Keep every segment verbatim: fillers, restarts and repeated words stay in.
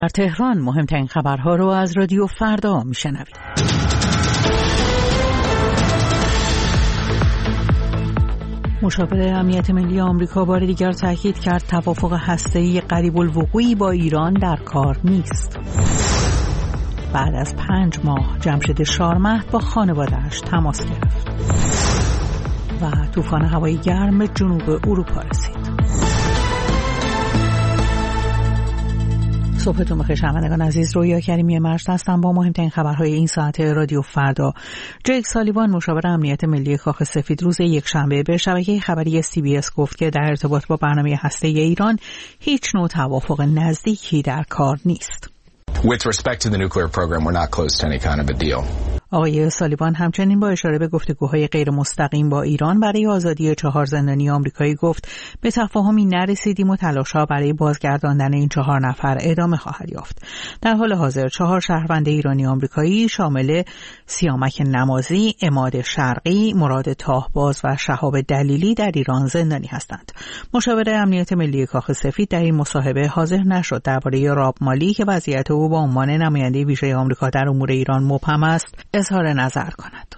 در تهران مهمترین خبرها رو از رادیو فردا میشنوید. مشاور امنیت ملی آمریکا بار دیگر تاکید کرد توافق هسته‌ای قریب الوقوع با ایران در کار نیست. بعد از پنج ماه جمشید شارمهد با خانواده‌اش تماس گرفت و طوفان هوایی گرم به جنوب اروپا رسید. صبحتون بخیر شنوندگان عزیز، رویا کریمی مجد هستم با مهمترین خبرهای این ساعت رادیو فردا. جیک سالیوان مشاور امنیت ملی کاخ سفید روز یکشنبه به شبکه خبری سی بی اس گفت که در ارتباط با برنامه هسته‌ای ایران هیچ نوع توافق نزدیکی در کار نیست. With respect to the nuclear program, we're not close to any kind of a deal. آقای سالیوان همچنین با اشاره به گفتگوهای غیر مستقیم با ایران برای آزادی چهار زندانی آمریکایی گفت به تفاهمی نرسیدیم و تلاش‌ها برای بازگرداندن این چهار نفر ادامه خواهد یافت. در حال حاضر چهار شهروند ایرانی آمریکایی شامل سیامک نمازی، عماد شرقی، مراد تاهباز و شهاب دلیلی در ایران زندانی هستند. مشاور امنیت ملی کاخ سفید در این مصاحبه حاضر نشد درباره راب مالی که وضعیت او با عنوان نماینده ویژه آمریکا در امور ایران مبهم است اظهار نظر کند.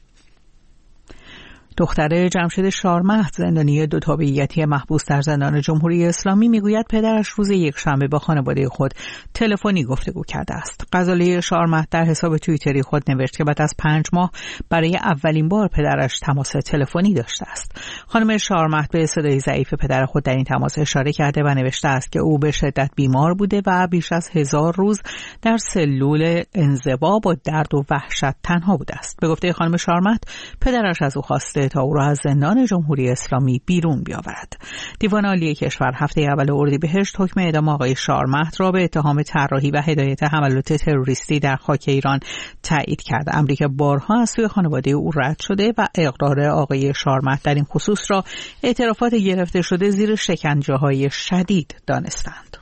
دختر جمشید شارمهد زندانی دو تابعیتی محبوس در زندان جمهوری اسلامی میگوید پدرش روز یکشنبه با خانواده خود تلفنی گفتگو کرده است. غزاله شارمهد در حساب توییتری خود نوشت که بعد از پنج ماه برای اولین بار پدرش تماس تلفنی داشته است. خانم شارمهد به صدای ضعیف پدر خود در این تماس اشاره کرده و نوشته است که او به شدت بیمار بوده و بیش از هزار روز در سلول انزوا با درد و وحشت تنها بوده است. به گفته خانم شارمهد پدرش از او خواسته تا او را از زندان جمهوری اسلامی بیرون بیاورد. دیوان عالی کشور هفته اول اردیبهشت حکم اعدام آقای شارمهد را به اتهام طراحی و هدایت حملات تروریستی در خاک ایران تایید کرد. امری که بارها از سوی خانواده او رد شده و اقرار آقای شارمهد در این خصوص را اعترافات گرفته شده زیر شکنجه‌های شدید دانستند.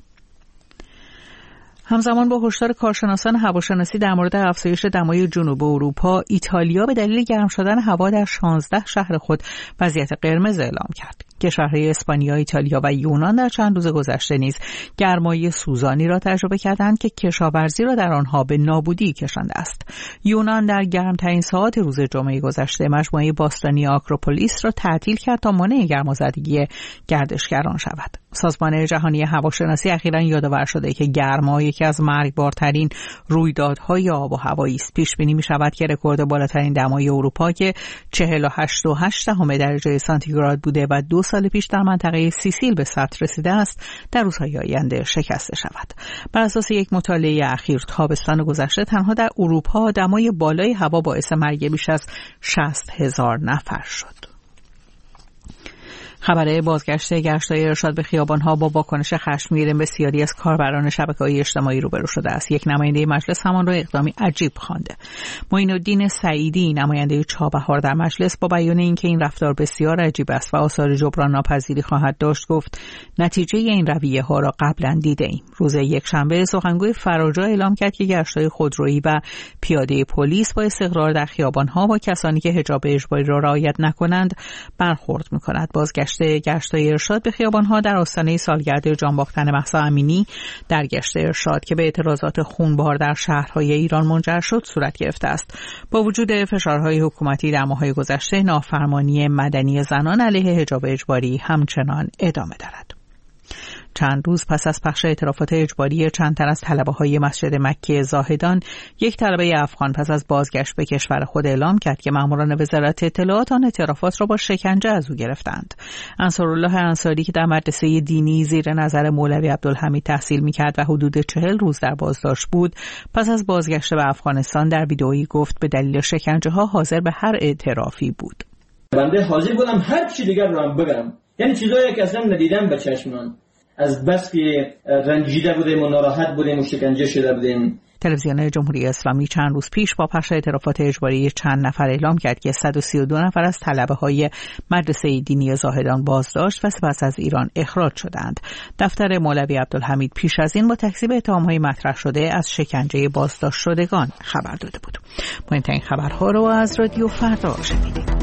همزمان با هشدار کارشناسان هواشناسی در مورد افزایش دمای جنوب اروپا، ایتالیا به دلیل گرم شدن هوا در شانزده شهر خود وضعیت قرمز اعلام کرد. کشورهای اسپانیا، ایتالیا و یونان در چند روز گذشته نیز گرمای سوزانی را تجربه کردند که کشاورزی را در آنها به نابودی کشانده است. یونان در گرمترین ساعات روز جمعه گذشته مجموعه باستانی آکروپولیس را تعطیل کرد تا مانع گرمازدگی گردشگران شود. سازمان جهانی هواشناسی اخیراً یادآور شده که گرما یکی از مرگبارترین رویدادهای آب و هوایی است. پیش بینی می شود که رکورد بالاترین دمای اروپا که چهل و هشت و هشت دهم درجه سانتیگراد بوده و دو سال پیش در منطقه سیسیل به ثبت رسیده است در روزهای آینده شکسته شود. بر اساس یک مطالعه اخیر تابستان گذشته تنها در اروپا دمای بالای هوا باعث مرگ بیش از شصت هزار نفر شد. خبر بازگشت گشت‌های ارشاد به خیابان‌ها با واکنش خشمگین بسیاری از کاربران شبکه‌های اجتماعی روبرو شده است. یک نماینده مجلس همان را اقدامی عجیب خوانده. معین‌الدین سعیدی نماینده چابهار در مجلس با بیان اینکه این رفتار بسیار عجیب است و آثار جبران ناپذیری خواهد داشت گفت نتیجه این رویه‌ها را قبلا دیده‌ایم. روز یکشنبه سخنگوی فراجا اعلام کرد که گشت‌های خودرویی و پیاده پلیس با استقرار در خیابان‌ها با کسانی که حجاب اجباری را رعایت نکنند برخورد می‌کند. بازگشت گشت‌های ارشاد به خیابان‌ها در آستانه سالگرد جانباختن مهسا امینی در گشت ارشاد که به اعتراضات خونبار در شهرهای ایران منجر شد صورت گرفته است. با وجود فشارهای حکومتی در ماه‌های گذشته نافرمانی مدنی زنان علیه حجاب اجباری همچنان ادامه دارد. چند روز پس از پخش اعترافات اجباری چند تن از طلبه‌های مسجد مکی زاهدان، یک طلبه افغان پس از بازگشت به کشور خود اعلام کرد که ماموران وزارت اطلاعات آن اعترافات را با شکنجه از او گرفتند. انصارالله انصاری که در مدرسه دینی زیر نظر مولوی عبدالحمید تحصیل می‌کرد و حدود چهل روز در بازداشت بود، پس از بازگشت به افغانستان در ویدئویی گفت به دلیل شکنجه‌ها حاضر به هر اعترافی بود. بنده حاضر بودم هر چی دیگر رو هم بگم، یعنی چیزایی که اصلا ندیدم به چشمم. از بس که رنجیده بودیم و ناراحت بودیم و شکنجه شده بودیم. تلویزیون جمهوری اسلامی چند روز پیش با پخش اعترافات اجباری چند نفر اعلام کرد که صد و سی و دو نفر از طلبه‌های مدرسه دینی زاهدان بازداشت و سپس از ایران اخراج شدند. دفتر مولوی عبدالحمید پیش از این با تکذیب اتهام‌های مطرح شده از شکنجه بازداشت شدگان خبر داده بود. مهمترین خبرها رو از رادیو فردا شنیدید.